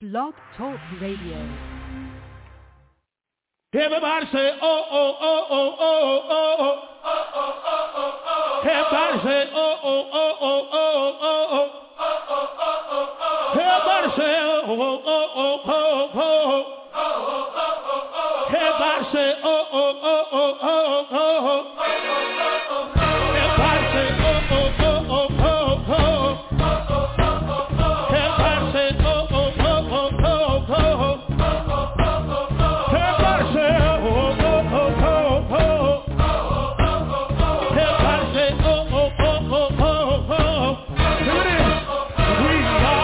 Blog Talk Radio. Everybody say, oh, oh, oh, oh, oh, oh, oh. Everybody say, oh, oh, oh, oh, oh, oh, oh. Everybody say, oh, oh, oh, oh, oh, oh. Everybody say, oh, oh, oh, oh, oh, oh. Everybody say, oh, oh, oh, oh, oh, oh. Everybody say, oh, oh, oh, oh, oh, oh. Everybody say, oh, oh, oh, oh, oh, oh. Everybody say, oh, oh, oh, oh, oh, oh. Here it is. We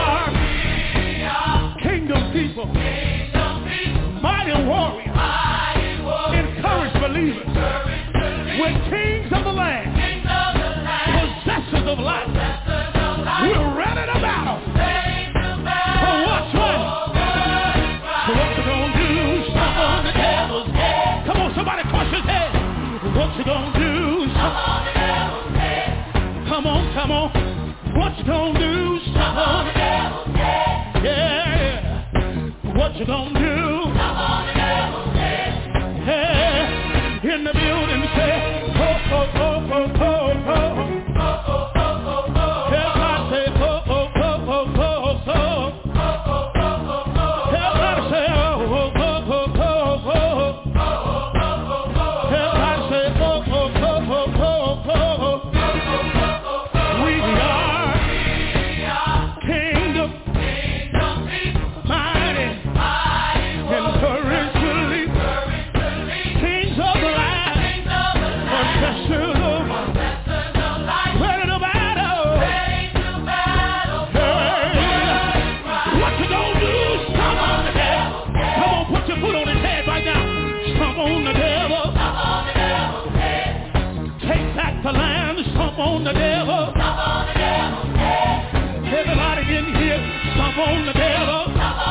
are kingdom people, mighty warriors, encourage believers. We're kings of the land, possessors of life. We're ready to battle. For what's right? So what you gonna do? Stomp on the devil's head. Come on, somebody crush his head. What you gonna do? Stomp on the devil's head. Come on, come on. What you gonna do? Stomp on the devil's head. Yeah. What you gonna do? Stomp on the devil's head. Yeah. In the building, say, oh, oh, oh, oh, oh, oh. Everybody say, oh, oh, oh, oh, oh, oh. Everybody say, oh, oh, oh, oh, oh, oh. Everybody say, oh, oh, oh, oh, oh, oh. We are kingdom, mighty, encourage believers, kings of the land, possessors of ready to battle. Hey, what you gonna do? Stomp on the devil. Come on, put your foot on his head right now. Stomp on the devil. Take back the land. Stomp on the devil. Everybody in here, stomp on the devil.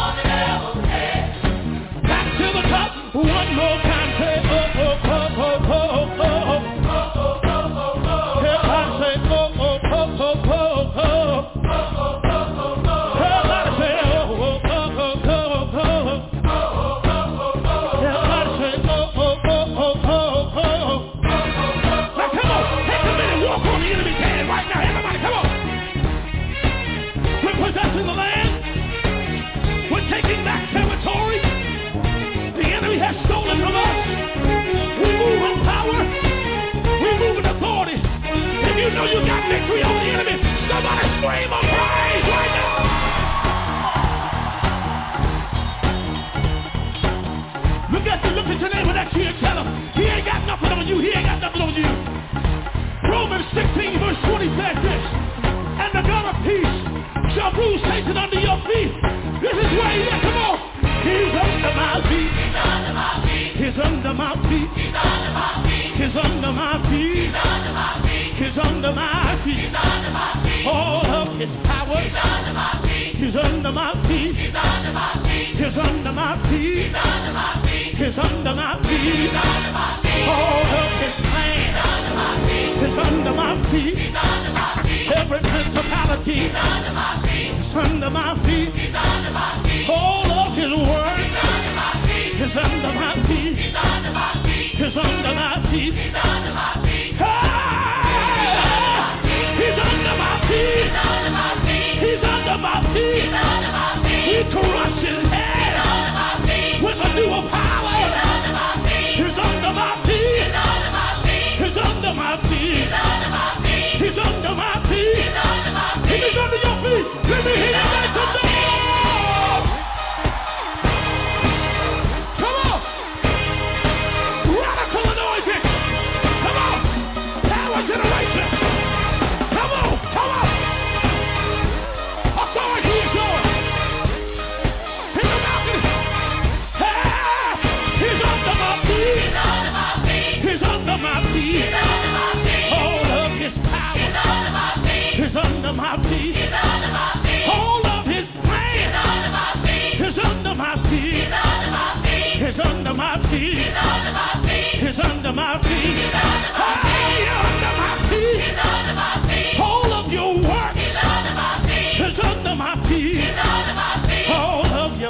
Back to the top. One more time. Say, oh, oh, oh, oh, oh, oh, oh. Everybody say, oh, oh, oh, oh, oh, oh. Everybody say, oh, oh, oh, oh, oh, oh. Everybody say, oh, oh, oh, oh, oh, oh. Now come on, take a minute, walk on the enemy's head right now. Everybody, come on. We're possessing the land. We're taking back territory. The enemy has stolen from us. We move in power. We move in authority. If you know you got victory over the enemy, somebody scream a praise right now. Look at your neighbor next to you and tell him, he ain't got nothing on you. He ain't got nothing on you. Romans 16 verse 20 says this, and the God of peace shall bruise Satan under your feet. This is where he is. Come on. He's under my feet. He's under my feet. He's under my feet. He's under my feet. All of his power. He's under my feet. He's under my feet. He's under my feet. All of his plan is under my feet. Every principality is under my feet. All of his word is under my feet. Is under my feet. He's under my feet. He's under my feet. He crushed his head with a new power. He's under my feet. He's under my feet. He's under my feet. If he's under your feet, let me hear you make some noise. Come on. Radical anointing. Come on. Power generation. Come on. Come on. Authority is yours. In the mountain. Hey, he's under my feet. He's under my feet. All of his power is under my feet. All of his plan is under my feet. Is under my feet. Is under my feet. Hey, under my feet. All of your work is under my feet. All of your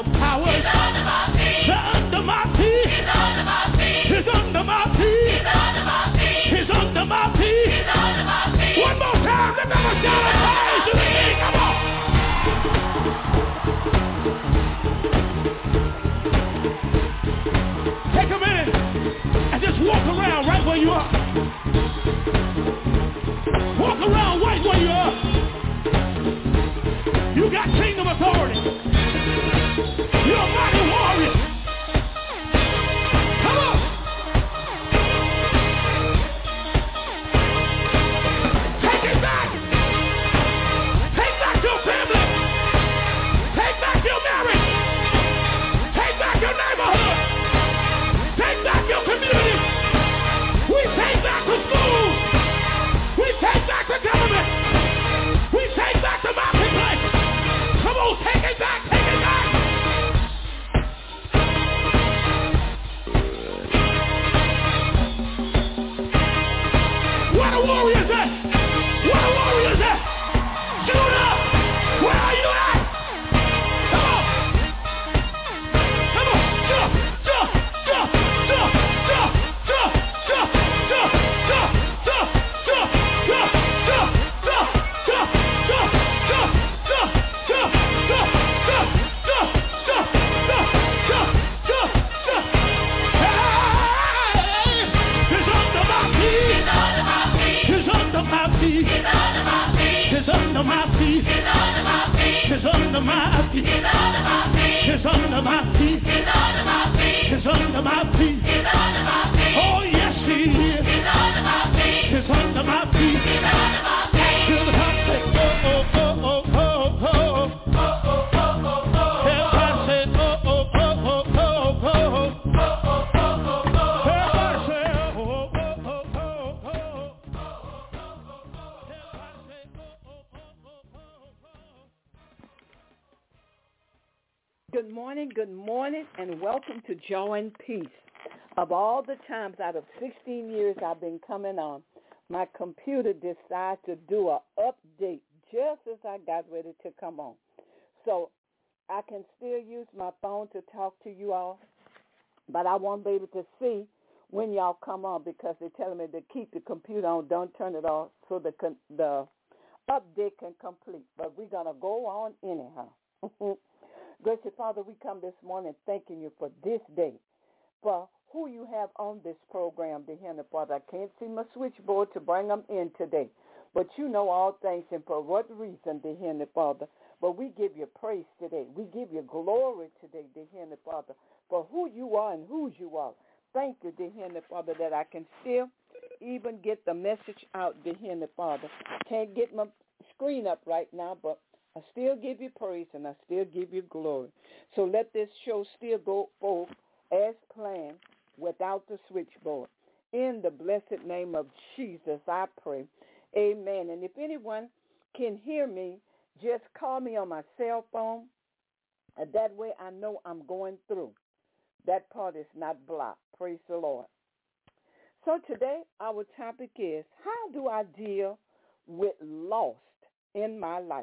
Good morning, and welcome to Joy and Peace. Of all the times out of 16 years I've been coming on, my computer decided to do an update just as I got ready to come on. So I can still use my phone to talk to you all, but I won't be able to see when y'all come on because they're telling me to keep the computer on, don't turn it off so the update can complete. But we're going to go on anyhow. Gracious Father, we come this morning thanking you for this day, for who you have on this program, dear Heavenly Father. I can't see my switchboard to bring them in today, but you know all things and for what reason, dear Heavenly Father. But we give you praise today. We give you glory today, dear Heavenly Father, for who you are and whose you are. Thank you, dear Heavenly Father, that I can still even get the message out, dear Heavenly Father. Can't get my screen up right now, but I still give you praise and I still give you glory. So let this show still go forth as planned without the switchboard. In the blessed name of Jesus, I pray. Amen. And if anyone can hear me, just call me on my cell phone. That way I know I'm going through. That part is not blocked. Praise the Lord. So today our topic is, how do I deal with loss in my life?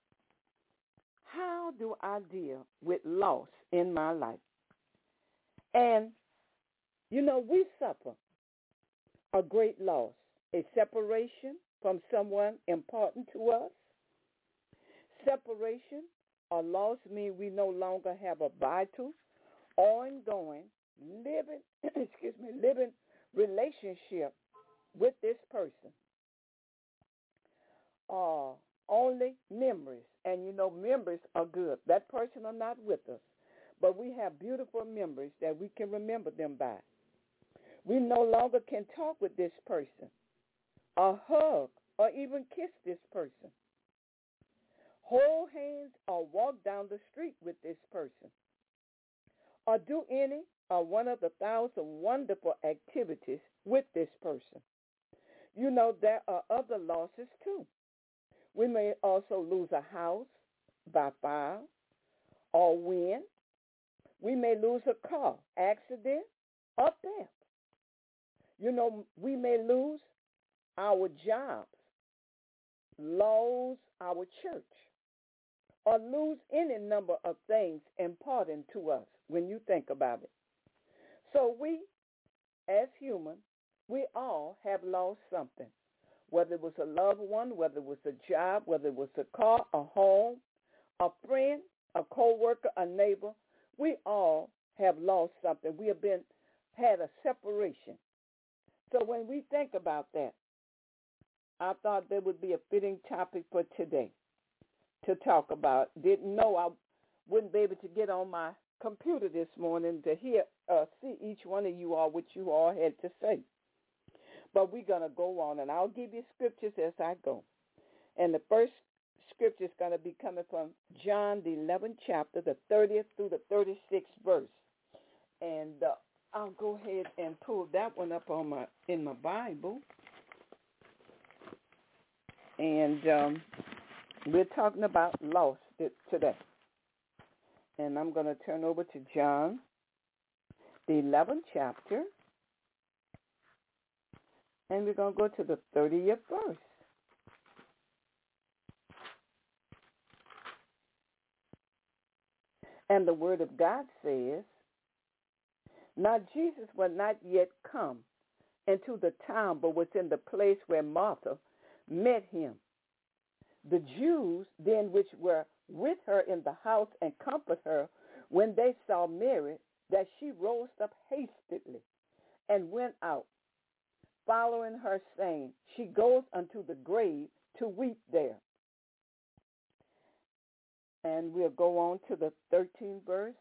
How do I deal with loss in my life? And, you know, we suffer a great loss, a separation from someone important to us. Separation or loss means we no longer have a vital, ongoing, living relationship with this person. Only memories. And, you know, memories are good. That person are not with us. But we have beautiful memories that we can remember them by. We no longer can talk with this person or hug or even kiss this person. Hold hands or walk down the street with this person. Or do any or one of the 1,000 wonderful activities with this person. You know, there are other losses too. We may also lose a house by fire or wind. We may lose a car, accident, or death. You know, we may lose our jobs, lose our church, or lose any number of things important to us when you think about it. So we, as humans, we all have lost something. Whether it was a loved one, whether it was a job, whether it was a car, a home, a friend, a co-worker, a neighbor, we all have lost something. We have had a separation. So when we think about that, I thought there would be a fitting topic for today to talk about. Didn't know I wouldn't be able to get on my computer this morning to see each one of you all what you all had to say. But we're going to go on, and I'll give you scriptures as I go. And the first scripture is going to be coming from John, the 11th chapter, the 30th through the 36th verse. And I'll go ahead and pull that one up in my Bible. And we're talking about loss today. And I'm going to turn over to John, the 11th chapter. And we're going to go to the 30th verse. And the word of God says, now Jesus was not yet come into the town, but was in the place where Martha met him. The Jews then which were with her in the house and comforted her when they saw Mary, that she rose up hastily and went out, following her, saying, she goes unto the grave to weep there. And we'll go on to the 13th verse.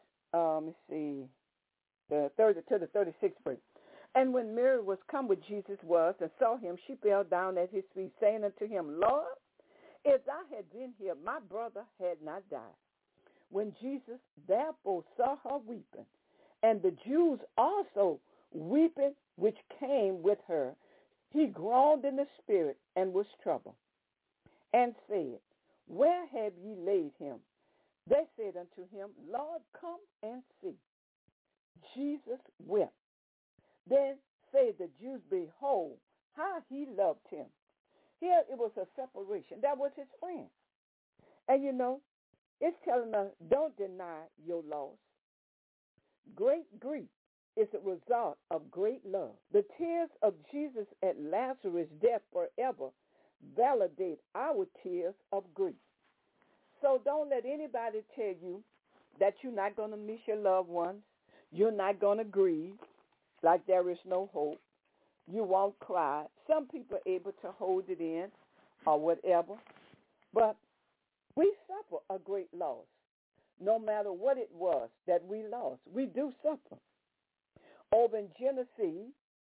The 36th verse. And when Mary was come where Jesus was and saw him, she fell down at his feet, saying unto him, Lord, if thou had been here, my brother had not died. When Jesus therefore saw her weeping, and the Jews also weeping which came with her, he groaned in the spirit and was troubled, and said, where have ye laid him? They said unto him, Lord, come and see. Jesus wept. Then said the Jews, behold, how he loved him. Here it was a separation. That was his friend. And it's telling us, don't deny your loss. Great grief is a result of great love. The tears of Jesus at Lazarus' death forever validate our tears of grief. So don't let anybody tell you that you're not going to miss your loved ones. You're not going to grieve like there is no hope. You won't cry. Some people are able to hold it in or whatever. But we suffer a great loss. No matter what it was that we lost, we do suffer. Over in Genesis,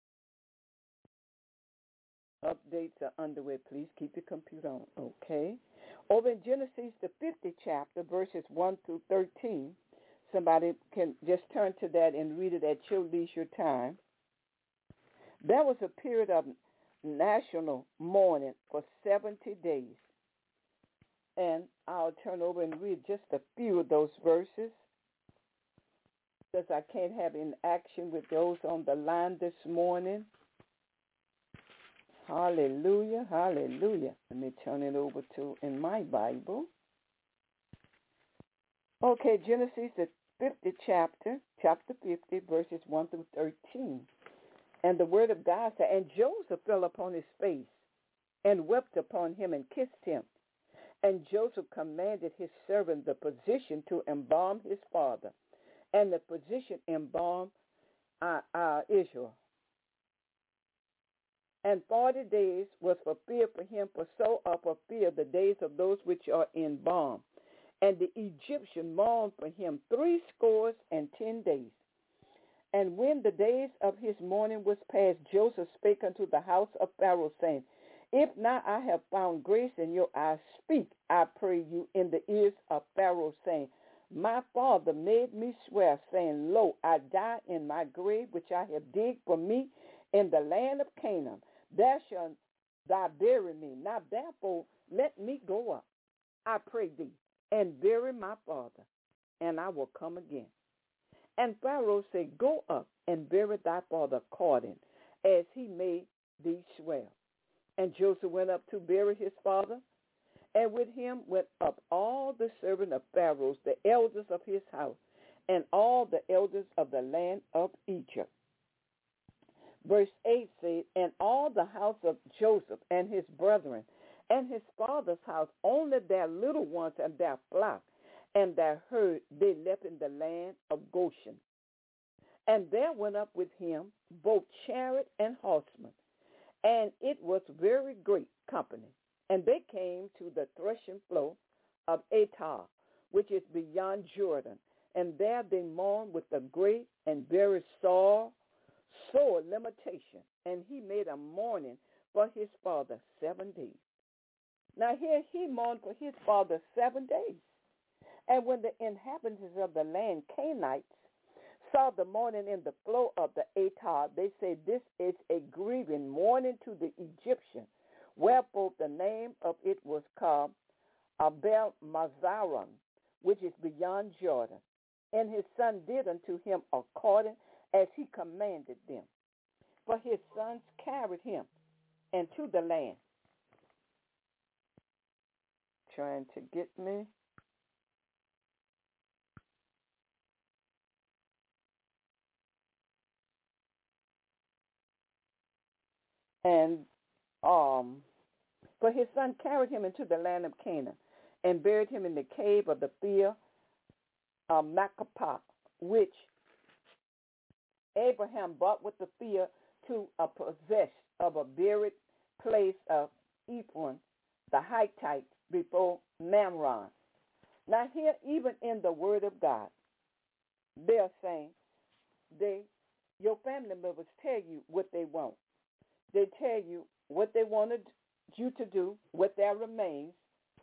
updates are underway. Please keep your computer on, okay? Over in Genesis, the 50th chapter, verses 1 through 13, somebody can just turn to that and read it at your leisure time. There was a period of national mourning for 70 days. And I'll turn over and read just a few of those verses because I can't have interaction with those on the line this morning. Hallelujah, hallelujah. Let me turn it over to in my Bible. Okay, Genesis, the 50th chapter, chapter 50, verses 1 through 13. And the word of God said, and Joseph fell upon his face and wept upon him and kissed him. And Joseph commanded his servant the physician to embalm his father. And the physician embalmed Israel. And 40 days was fulfilled for him, for so are fulfilled the days of those which are embalmed. And the Egyptian mourned for him 70 days. And when the days of his mourning was past, Joseph spake unto the house of Pharaoh, saying, if not I have found grace in your eyes, speak, I pray you, in the ears of Pharaoh, saying, my father made me swear, saying, lo, I die in my grave, which I have digged for me in the land of Canaan. There shall thou bury me. Now therefore let me go up, I pray thee, and bury my father, and I will come again. And Pharaoh said, go up and bury thy father according as he made thee swear. And Joseph went up to bury his father, and with him went up all the servants of Pharaoh, the elders of his house, and all the elders of the land of Egypt. Verse 8 says, and all the house of Joseph and his brethren, and his father's house, only their little ones and their flock, and their herd they left in the land of Goshen. And there went up with him both chariot and horsemen. And it was very great company. And they came to the threshing floor of Atah, which is beyond Jordan. And there they mourned with a great and very sore limitation. And he made a mourning for his father 7 days. Now here he mourned for his father 7 days. And when the inhabitants of the land, Canaanites, saw the mourning in the flow of the Atah, they say, this is a grieving mourning to the Egyptian. Wherefore the name of it was called Abel Mazaron, which is beyond Jordan. And his son did unto him according as he commanded them. For his sons carried him into the land. Trying to get me. And for his son carried him into the land of Canaan and buried him in the cave of the field of Macapah, which Abraham bought with the field to a possess of a buried place of Ephron, the Hittite, before Mamre. Now here, even in the word of God, they're saying, your family members tell you what they want. They tell you what they wanted you to do with their remains,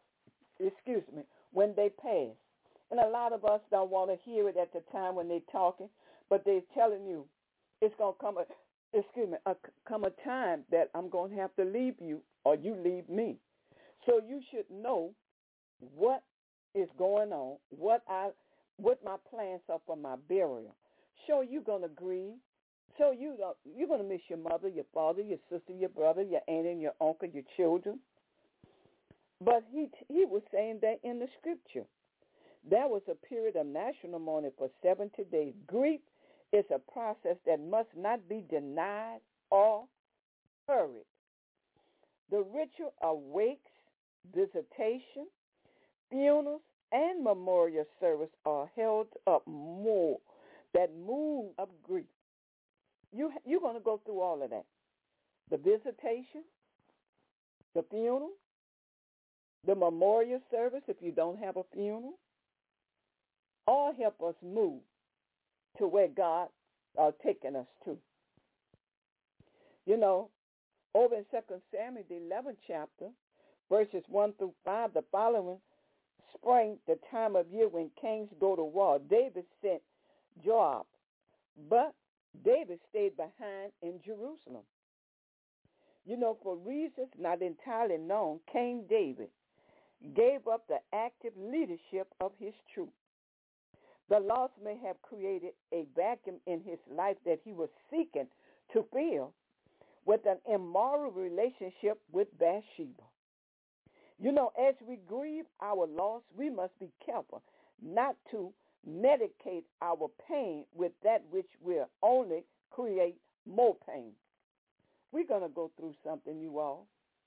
when they pass. And a lot of us don't want to hear it at the time when they're talking, but they're telling you it's going to come a time that I'm going to have to leave you or you leave me. So you should know what is going on, what what my plans are for my burial. Sure, you're going to grieve. So you're going to miss your mother, your father, your sister, your brother, your aunt, and your uncle, your children. But he was saying that in the scripture. There was a period of national mourning for 70 days. Grief is a process that must not be denied or hurried. The ritual of wakes, visitation, funerals, and memorial service are held up more that move of grief. You're going to go through all of that. The visitation, the funeral, the memorial service if you don't have a funeral, all help us move to where God is taking us to. You know, over in 2 Samuel, the 11th chapter, verses 1 through 5, the following spring, the time of year when kings go to war, David sent Joab, but David stayed behind in Jerusalem. You know, for reasons not entirely known, King David gave up the active leadership of his troops. The loss may have created a vacuum in his life that he was seeking to fill with an immoral relationship with Bathsheba. You know, as we grieve our loss, we must be careful not to medicate our pain with that which will only create more pain. We're going to go through something, you all.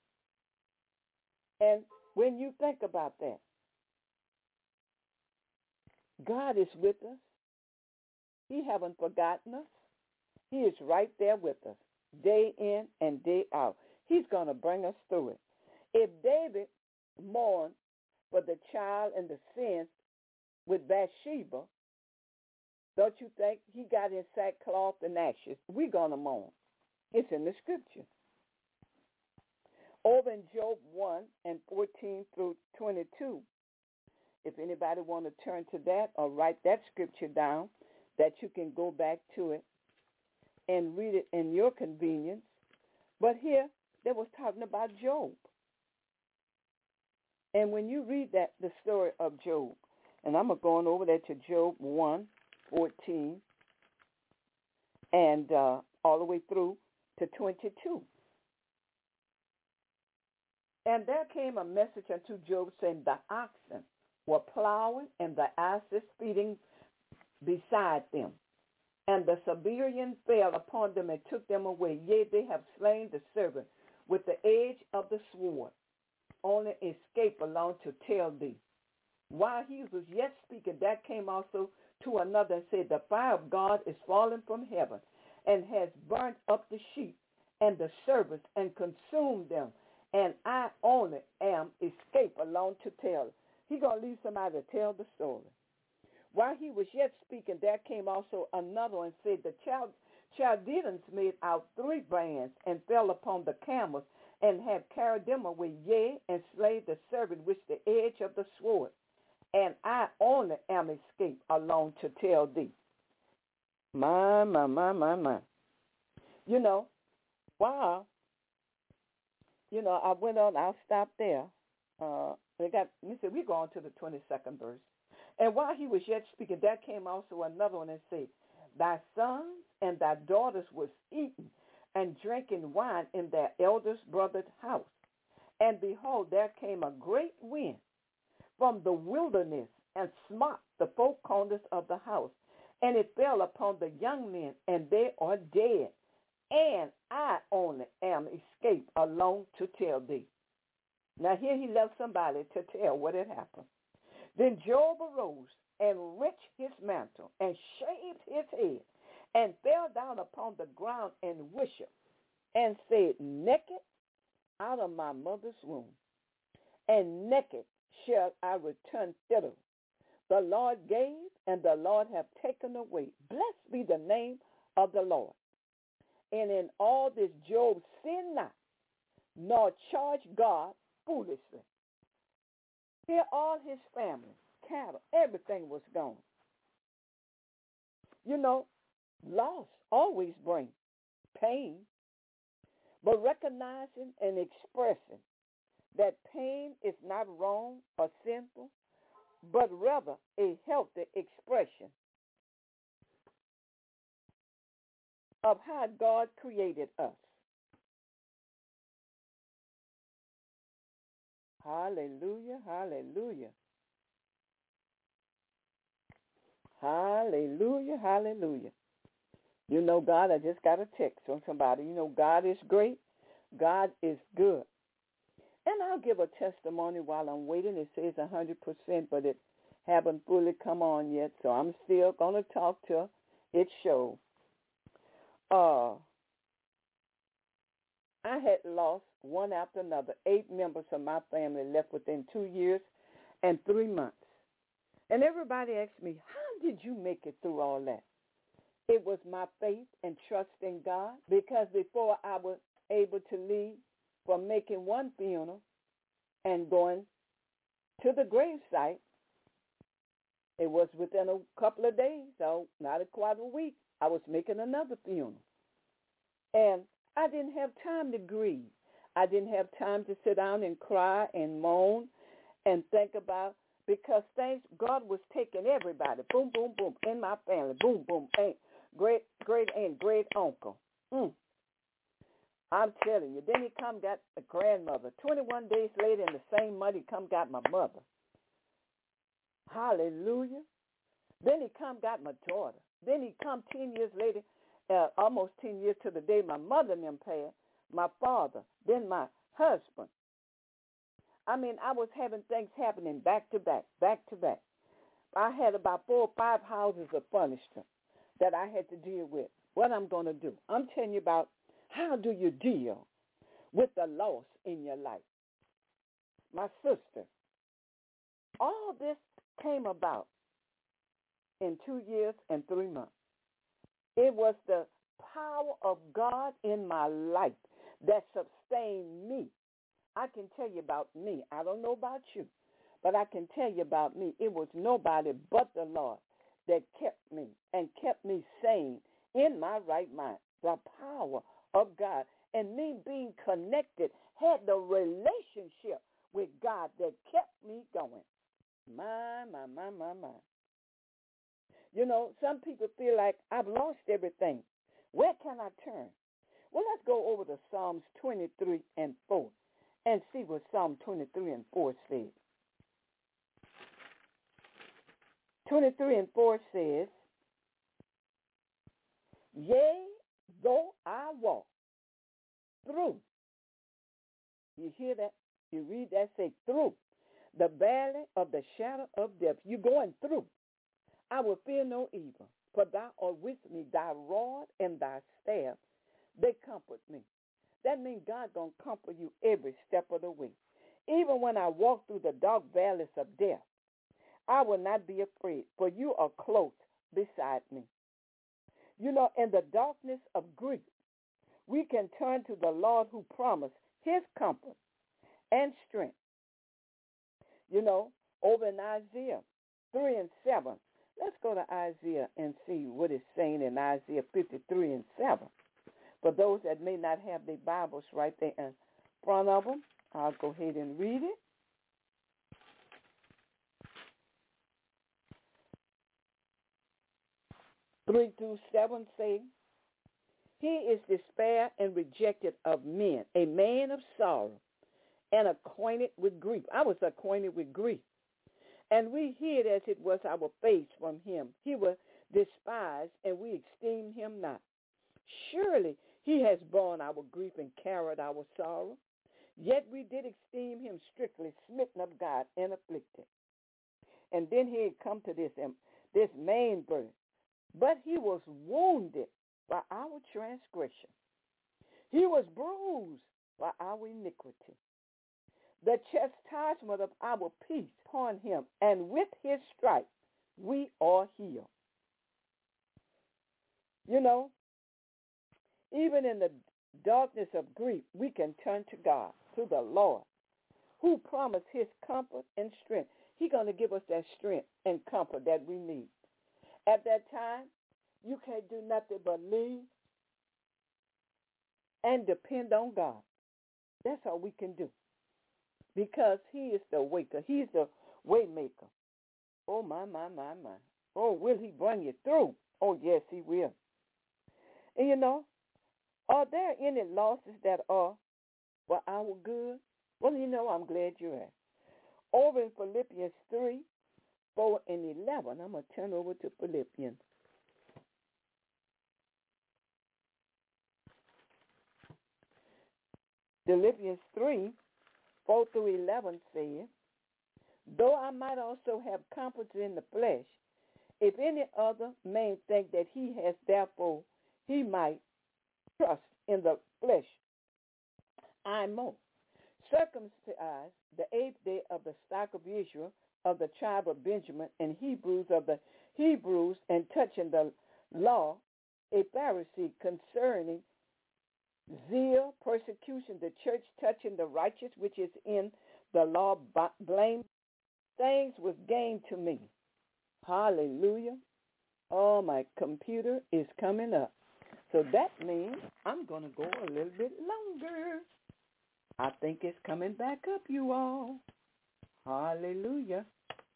And when you think about that, God is with us. He haven't forgotten us. He is right there with us, day in and day out. He's going to bring us through it. If David mourned for the child and the sins with Bathsheba, don't you think he got in sackcloth and ashes? We're going to mourn. It's in the scripture. Over in Job 1 and 14 through 22, if anybody want to turn to that or write that scripture down, that you can go back to it and read it in your convenience. But here, they was talking about Job. And when you read that, the story of Job, and I'm going over there to Job 1, 14, and all the way through to 22. And there came a message unto Job saying, the oxen were plowing and the asses feeding beside them. And the Siberian fell upon them and took them away. Yea, they have slain the servant with the edge of the sword. Only escape alone to tell thee. While he was yet speaking, there came also to another and said, the fire of God is fallen from heaven and has burnt up the sheep and the servants and consumed them. And I only am escape alone to tell. He's going to leave somebody to tell the story. While he was yet speaking, there came also another and said, the Chaldeans made out 3 bands and fell upon the camels and have carried them away, yea, and slain the servant with the edge of the sword. And I only am escaped alone to tell thee. My. You know, wow. You know, I went on, I'll stop there. He said, we're going to the 22nd verse. And while he was yet speaking, there came also another one and said, thy sons and thy daughters was eating and drinking wine in their eldest brother's house. And behold, there came a great wind from the wilderness and smote the 4 corners of the house. And it fell upon the young men, and they are dead. And I only am escaped alone to tell thee. Now here he left somebody to tell what had happened. Then Job arose and rent his mantle and shaved his head and fell down upon the ground and worshiped and said, naked out of my mother's womb, and naked shall I return thither. The Lord gave, and the Lord hath taken away. Blessed be the name of the Lord. And in all this Job sinned not, nor charged God foolishly. Here all his family, cattle, everything was gone. You know, loss always brings pain, but recognizing and expressing that pain is not wrong or sinful, but rather a healthy expression of how God created us. Hallelujah, hallelujah. Hallelujah, hallelujah. You know, God, I just got a text from somebody. You know, God is great. God is good. And I'll give a testimony while I'm waiting. It says 100%, but it haven't fully come on yet, so I'm still going to talk till it shows. I had lost one after another. 8 members of my family left within 2 years and 3 months. And everybody asked me, how did you make it through all that? It was my faith and trust in God, because before I was able to leave from making one funeral and going to the gravesite, it was within a couple of days, so not quite a week, I was making another funeral. And I didn't have time to grieve. I didn't have time to sit down and cry and moan and think about, because things, God was taking everybody, boom, boom, boom, in my family, boom, boom, aunt, great aunt, great uncle. I'm telling you. Then he come got the grandmother. 21 days later, in the same month, he come got my mother. Hallelujah. Then he come got my daughter. Then he come 10 years later, almost 10 years to the day my mother and them passed, my father, then my husband. I mean, I was having things happening back to back, back to back. I had about 4 or 5 houses of furniture that I had to deal with. What I'm going to do? I'm telling you about how do you deal with the loss in your life. My sister, all this came about in 2 years and 3 months. It was the power of God in my life that sustained me. I can tell you about me. I don't know about you, but I can tell you about me. It was nobody but the Lord that kept me and kept me sane in my right mind. The power of God and me being connected, had the relationship with God that kept me going. My. You know, some people feel like I've lost everything. Where can I turn? Well, let's go over to Psalms 23 and 4 and see what Psalm 23 and 4 says. 23 and 4 says, yea, though I walk through. You hear that? You read that, say through the valley of the shadow of death. You're going through. I will fear no evil, for thou art with me. Thy rod and thy staff, they comfort me. That means God going to comfort you every step of the way. Even when I walk through the dark valleys of death, I will not be afraid, for you are close beside me. You know, in the darkness of grief, we can turn to the Lord who promised his comfort and strength. You know, over in Isaiah 3 and 7, let's go to Isaiah and see what it's saying in Isaiah 53 and 7. For those that may not have their Bibles right there in front of them, I'll go ahead and read it. Three through 7 say, he is despaired and rejected of men, a man of sorrow, and acquainted with grief. I was acquainted with grief. And we hid as it was our face from him. He was despised, and we esteemed him not. Surely he has borne our grief and carried our sorrow. Yet we did esteem him strictly smitten of God and afflicted. And then he had come to this main verse. But he was wounded by our transgression. He was bruised by our iniquity. The chastisement of our peace upon him, and with his stripes we are healed. You know, even in the darkness of grief, we can turn to God, to the Lord, who promised his comfort and strength. He's going to give us that strength and comfort that we need. At that time, you can't do nothing but lean and depend on God. That's all we can do. Because he is the waker. He's the way maker. Oh, my, my, my, my. Oh, will he bring you through? Oh, yes, he will. And are there any losses that are for our good? Well, I'm glad you're at. Over in Philippians 3, 4, and 11, I'm going to turn over to Philippians. Philippians 3, 4 through 11 says, though I might also have confidence in the flesh, if any other man think that he has, therefore he might trust in the flesh, I more. Circumcised the 8th day of the stock of Israel, of the tribe of Benjamin, and Hebrews of the Hebrews, and touching the law, a Pharisee, concerning zeal, persecution, the church, touching the righteous which is in the law, blame things was gained to me. Hallelujah. Oh, my computer is coming up. So that means I'm going to go a little bit longer. I think it's coming back up, you all. Hallelujah.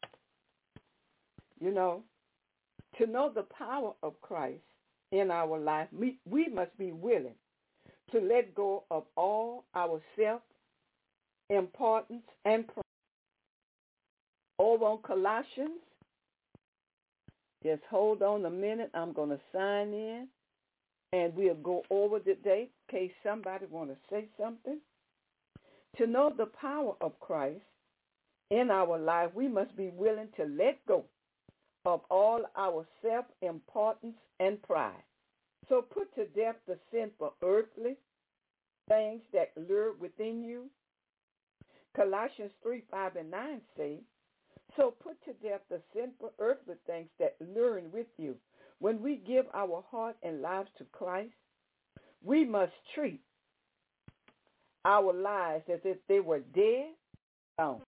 To know the power of Christ in our life, we must be willing to let go of all our self-importance and pride. Over on Colossians, just hold on a minute. I'm going to sign in, and we'll go over today in case somebody want to say something. To know the power of Christ in our life, we must be willing to let go of all our self-importance and pride. So put to death the sinful earthly things that lure within you. Colossians 3, 5, and 9 say, so put to death the sinful earthly things that lure with you. When we give our heart and lives to Christ, we must treat our lives as if they were dead. Oh,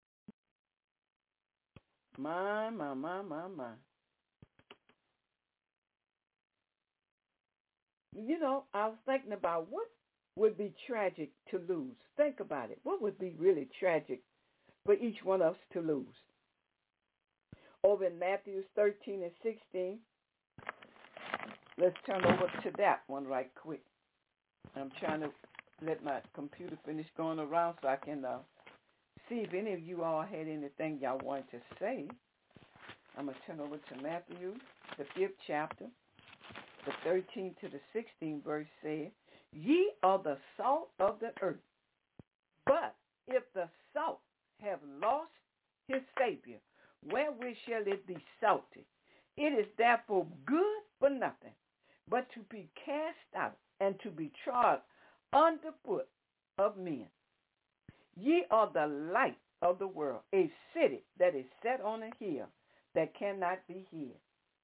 my. I was thinking about what would be tragic to lose. Think about it. What would be really tragic for each one of us to lose? Over in Matthew 13 and 16, let's turn over to that one right quick. I'm trying to let my computer finish going around so I can see if any of you all had anything y'all wanted to say. I'm going to turn over to Matthew, the 5th chapter, the 13th to the 16th verse says, ye are the salt of the earth. But if the salt have lost his savor, wherewith shall it be salted? It is therefore good for nothing, but to be cast out and to be trod underfoot of men. Ye are the light of the world, a city that is set on a hill that cannot be hid.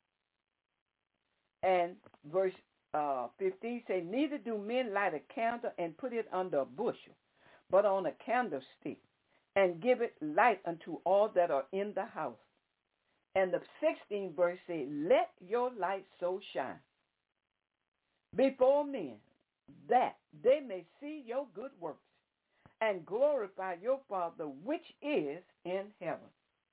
And verse 15 say, neither do men light a candle and put it under a bushel, but on a candlestick, and give it light unto all that are in the house. And the 16th verse says, let your light so shine before men, that they may see your good works and glorify your Father which is in heaven.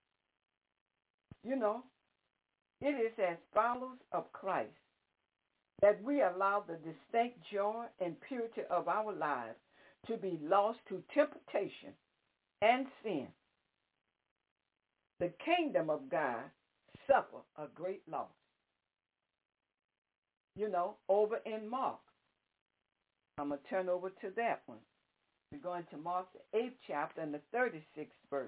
It is as followers of Christ that we allow the distinct joy and purity of our lives to be lost to temptation and sin. The kingdom of God suffer a great loss. Over in Mark, I'm going to turn over to that one. We're going to Mark, the 8th chapter and the 36th verse.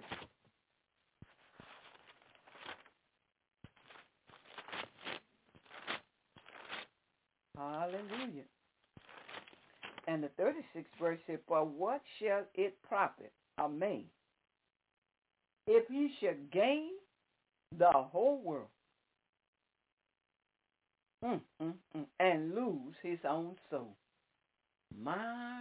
Hallelujah. And the 36th verse says, for what shall it profit a man if he should gain the whole world and lose his own soul? My.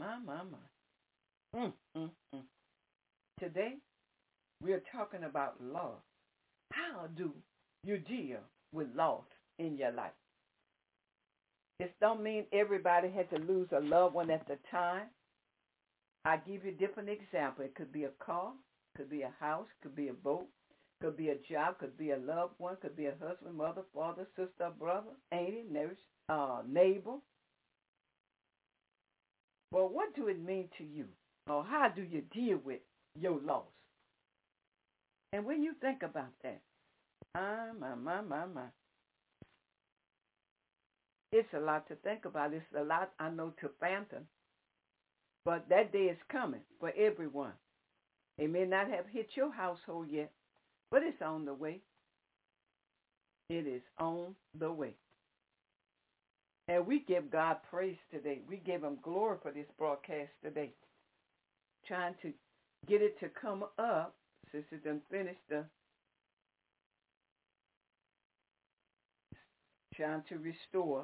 Today, we're talking about love. How do you deal with loss in your life? It don't mean everybody had to lose a loved one at the time. I give you different examples. It could be a car, could be a house, could be a boat, Could be a job, could be a loved one, could be a husband, mother, father, sister, brother, auntie, nurse, neighbor. Well, what do it mean to you? Or how do you deal with your loss? And when you think about that, my. It's a lot to think about. It's a lot, I know, to fathom. But that day is coming for everyone. It may not have hit your household yet, but it's on the way. It is on the way. And we give God praise today. We give him glory for this broadcast today. Trying to get it to come up. Sister done finished trying to restore.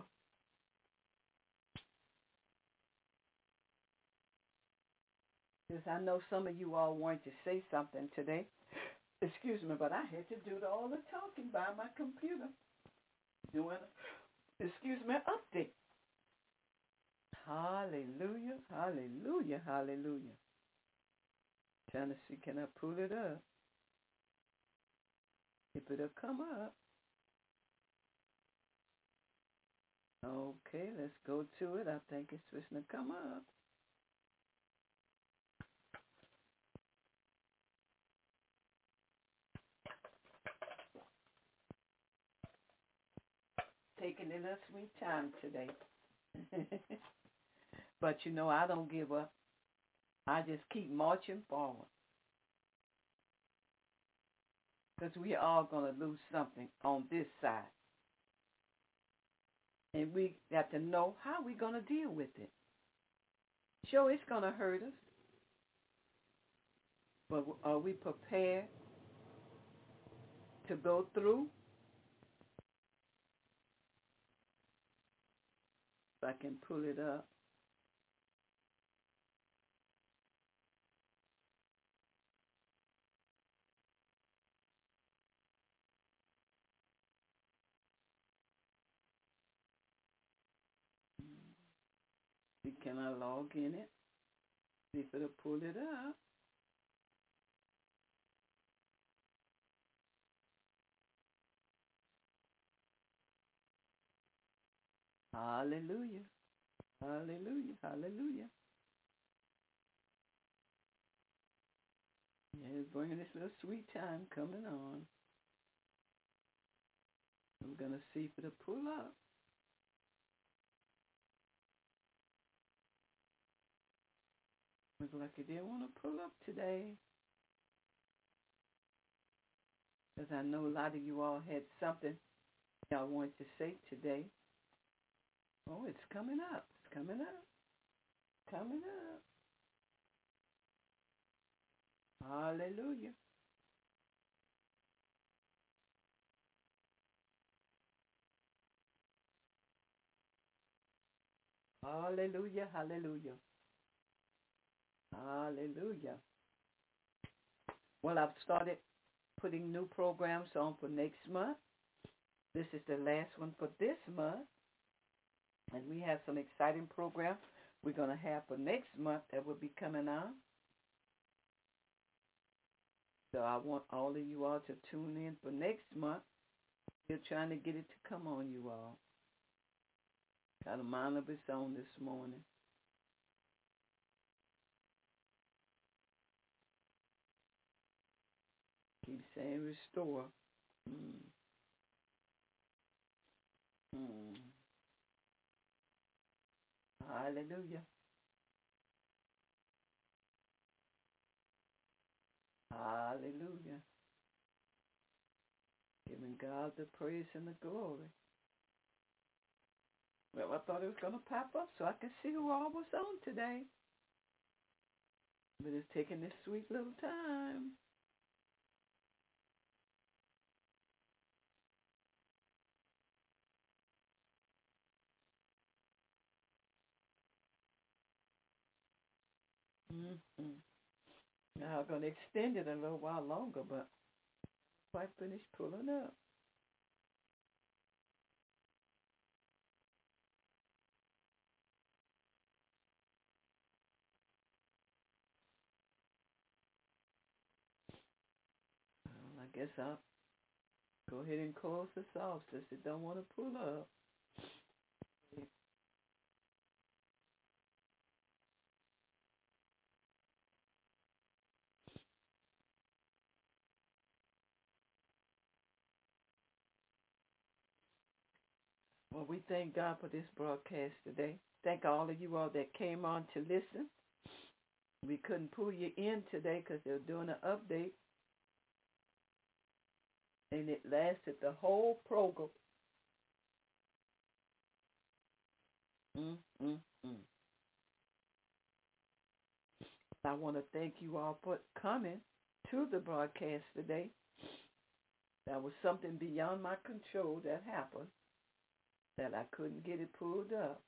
Because I know some of you all wanted to say something today. Excuse me, but I had to do all the talking by my computer. Doing, update. Hallelujah, hallelujah, hallelujah. Trying to see, can I pull it up? If it'll come up. Okay, let's go to it. I think it's supposed to come up. Taking in a sweet time today. But you know, I don't give up. I just keep marching forward. Because we are all going to lose something on this side. And we got to know how we're going to deal with it. Sure, it's going to hurt us. But are we prepared to go through? If I can pull it up. See, can I log in it? See if it'll pull it up. Hallelujah. Hallelujah. Hallelujah. Yeah, it's bringing this little sweet time coming on. I'm going to see if it'll pull up. Looks like it didn't want to pull up today. Because I know a lot of you all had something y'all wanted to say today. Oh, it's coming up. It's coming up. Coming up. Hallelujah. Hallelujah. Hallelujah. Hallelujah. Well, I've started putting new programs on for next month. This is the last one for this month. And we have some exciting programs we're going to have for next month that will be coming on. So I want all of you all to tune in for next month. We're trying to get it to come on, you all. Got a mind of its own this morning. Keep saying restore. Hallelujah. Hallelujah. Giving God the praise and the glory. Well, I thought it was going to pop up so I could see who all was on today. But it's taking this sweet little time. Now I'm going to extend it a little while longer, but quite finished pulling up. guess I'll go ahead and close this off since it don't want to pull up. Well, we thank God for this broadcast today. Thank all of you all that came on to listen. We couldn't pull you in today because they were doing an update. And it lasted the whole program. I want to thank you all for coming to the broadcast today. That was something beyond my control that happened, that I couldn't get it pulled up.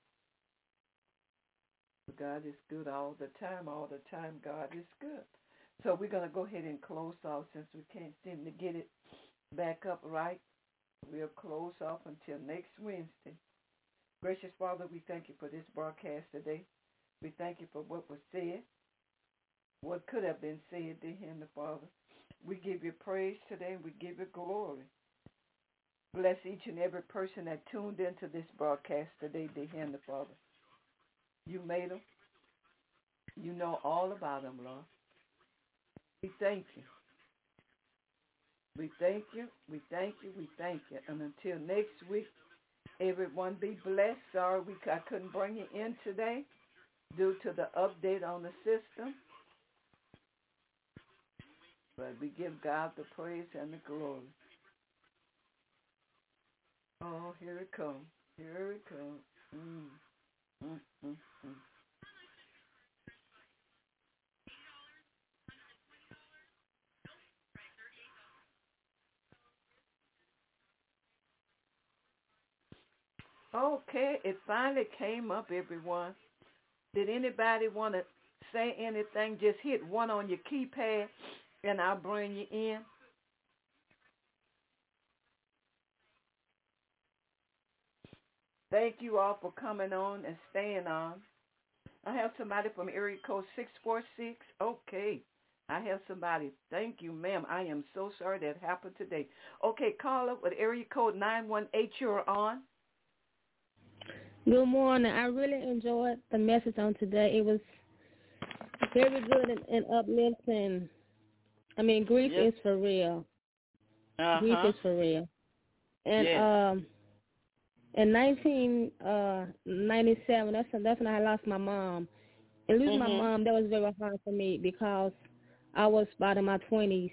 God is good all the time. All the time, God is good. So we're going to go ahead and close off since we can't seem to get it back up right. We'll close off until next Wednesday. Gracious Father, we thank you for this broadcast today. We thank you for what was said, what could have been said, dear Heavenly Father. We give you praise today and we give you glory. Bless each and every person that tuned into this broadcast today, dear Heavenly Father. You made them. You know all about them, Lord. We thank you. We thank you. We thank you. We thank you. And until next week, everyone be blessed. Sorry I couldn't bring you in today due to the update on the system. But we give God the praise and the glory. Oh, here it comes. Here it comes. Okay, it finally came up, everyone. Did anybody want to say anything? Just hit 1 on your keypad, and I'll bring you in. Thank you all for coming on and staying on. I have somebody from area code 646. Okay, I have somebody. Thank you, ma'am. I am so sorry that happened today. Okay, caller with area code 918, you're on. Good morning. I really enjoyed the message on today. It was very good and uplifting. I mean, grief is for real. Grief is for real. And in 1997, that's when I lost my mom. And losing my mom, that was very hard for me because I was about in my 20s.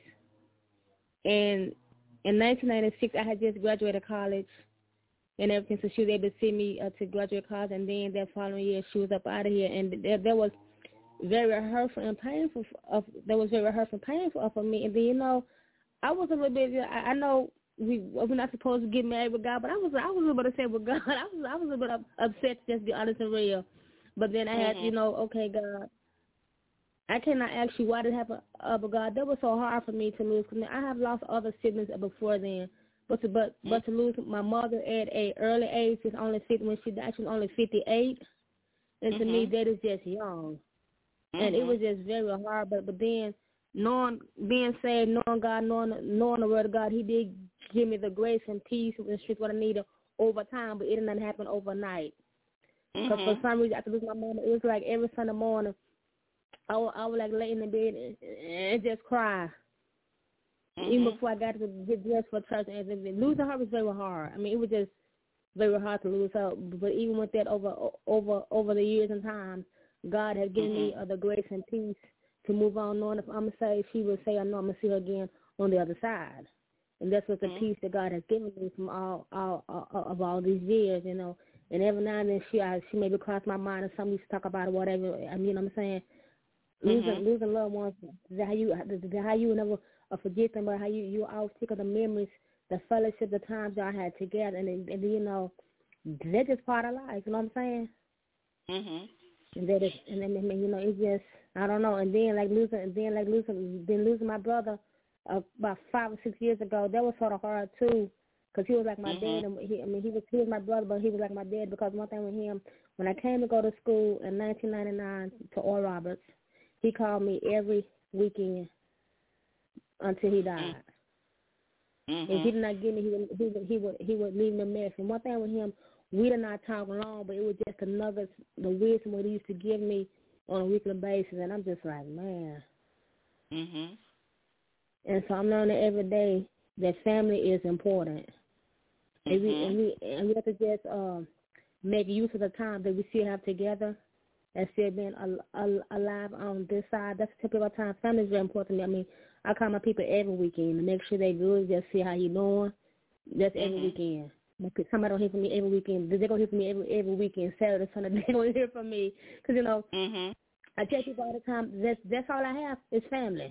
And in 1996, I had just graduated college and everything, so she was able to see me to graduate college, and then that following year she was up out of here, and that was very hurtful and painful. That was very hurtful and painful for me. And then, you know, I was a little bit. I know we're not supposed to get married with God, but I was a little bit upset with God. I was a little bit upset, just to be honest and real. But then I had, you know, okay, God, I cannot ask you why did it happen, but God, that was so hard for me to lose. Cause I have lost other siblings before then. But to lose my mother at an early age, is only 50, when she died, she was only 58, and to me that is just young, and it was just very hard. But then being saved, knowing God, knowing the word of God, He did give me the grace and peace and strength what I needed over time. But it didn't happen overnight. Because for some reason, after losing my mom, it was like every Sunday morning, I would like lay in the bed and just cry. Even before I got to get dressed for church, and losing her was very hard. I mean, it was just very hard to lose her. But even with that, over the years and time, God has given me the grace and peace to move on. Knowing if I'm gonna say, she will say, I know I'm gonna see her again on the other side, and that's what the peace that God has given me from all these years, you know. And every now and then she maybe cross my mind, or something to talk about or whatever. I mean, you know what I'm saying. Losing loved ones, how you never forget them, but how you always think of the memories, the fellowship, the times y'all had together, and you know, that's just part of life. You know what I'm saying? And that is, and then you know, it's just, I don't know. And then losing my brother about 5 or 6 years ago, that was sort of hard too, because he was like my dad. And he was my brother, but he was like my dad, because one thing with him, when I came to go to school in 1999 to Oral Roberts, he called me every weekend until he died. If he did not get me, he would leave me a message. And one thing with him, we did not talk long, but it was just the wisdom what he used to give me on a weekly basis, and I'm just like, man. And so I'm learning every day that family is important, and we have to just make use of the time that we still have together, and still being alive on this side. That's the typical time. Family is very important to me. I mean, I call my people every weekend to make sure they good, just see how you doing. That's every weekend. Somebody don't hear from me every weekend. They're going to hear from me every weekend, Saturday, Sunday. They're going to hear from me. Because, I tell people all the time, that's all I have is family.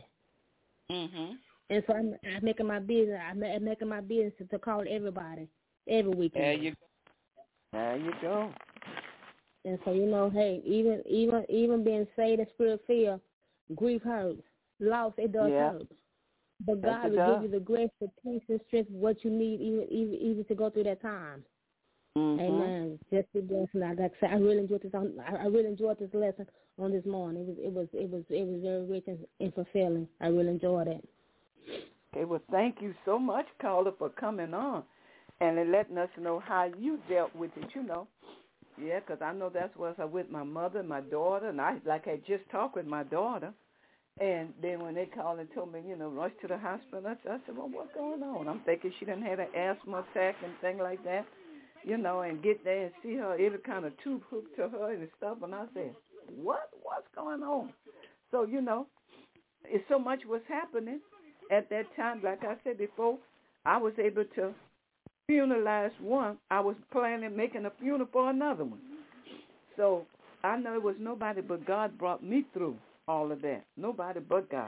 And so I'm making my business. I'm making my business to call everybody every weekend. There you go. And so, hey, even being saved in spirit fear, grief hurts. Loss, it does hurt. But God will give you the grace, the peace, and strength, what you need, even to go through that time. Amen. Just be blessed. Like I said, I really enjoyed this. I really enjoyed this lesson on this morning. It was very rich and fulfilling. I really enjoyed it. Okay. Well, thank you so much, Carla, for coming on and letting us know how you dealt with it. Yeah, because I know that's what's with my mother and my daughter, and I just talked with my daughter. And then when they called and told me, rush to the hospital, I said, well, what's going on? I'm thinking she done had an asthma attack and things like that, and get there and see her, every kind of tube hooked to her and stuff. And I said, what's going on? So, it's so much was happening at that time. Like I said before, I was able to funeralize one. I was planning making a funeral for another one. So I know it was nobody but God brought me through all of that. Nobody but God.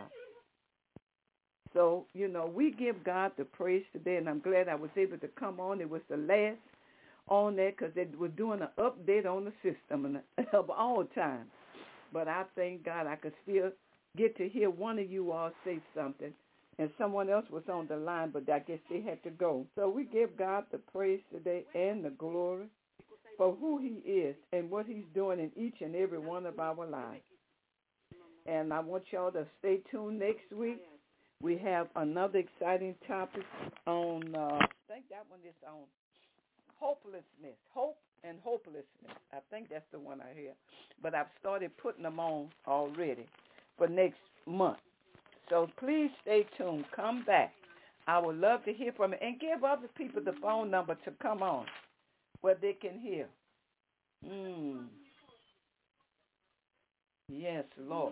So, we give God the praise today, and I'm glad I was able to come on. It was the last on there because they were doing an update on the system of all time. But I thank God I could still get to hear one of you all say something, and someone else was on the line, but I guess they had to go. So we give God the praise today and the glory for who he is and what he's doing in each and every one of our lives. And I want y'all to stay tuned next week. We have another exciting topic on, I think that one is on hopelessness, hope and hopelessness. I think that's the one I hear. But I've started putting them on already for next month. So please stay tuned. Come back. I would love to hear from you. And give other people the phone number to come on where they can hear. Yes, Lord.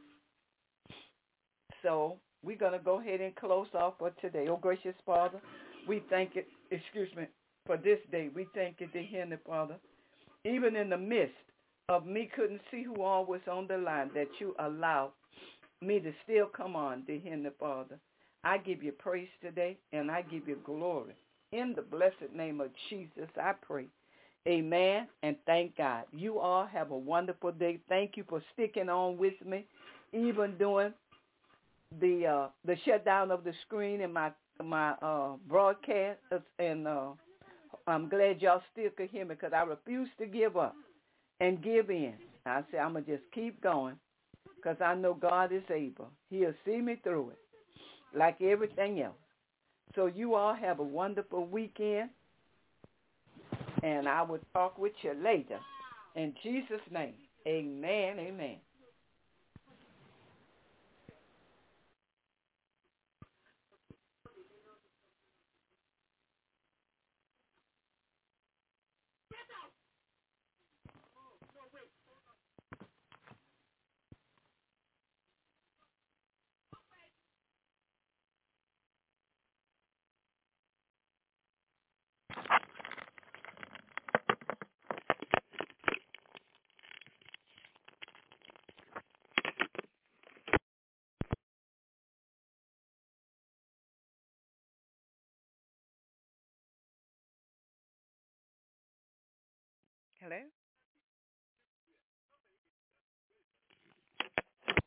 So we're going to go ahead and close off for today. Oh, gracious Father, we thank you, for this day. We thank you, dear Heavenly Father, even in the midst of me couldn't see who all was on the line, that you allowed me to still come on, dear Heavenly Father. I give you praise today, and I give you glory. In the blessed name of Jesus, I pray. Amen, and thank God. You all have a wonderful day. Thank you for sticking on with me, even during the shutdown of the screen in my broadcast, and I'm glad y'all still could hear me because I refuse to give up and give in. I say I'm going to just keep going because I know God is able. He'll see me through it like everything else. So you all have a wonderful weekend, and I will talk with you later. In Jesus' name, amen, amen. Hello?